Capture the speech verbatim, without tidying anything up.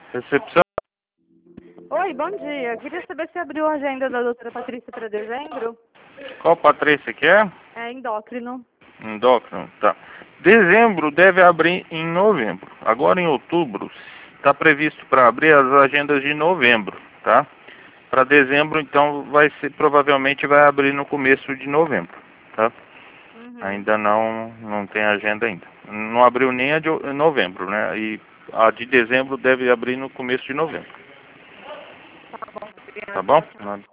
Recepção. Oi, bom dia. Queria saber se abriu a agenda da doutora Patrícia para dezembro. Qual Patrícia que é? É endócrino. Endócrino, tá. Dezembro deve abrir em novembro. Agora em outubro está previsto para abrir as agendas de novembro, tá? Para dezembro, então, vai ser, provavelmente vai abrir no começo de novembro, tá? Uhum. Ainda não, não tem agenda ainda. Não abriu nem a de novembro, né? E a de dezembro deve abrir no começo de novembro. Tá bom, obrigada. Tá bom?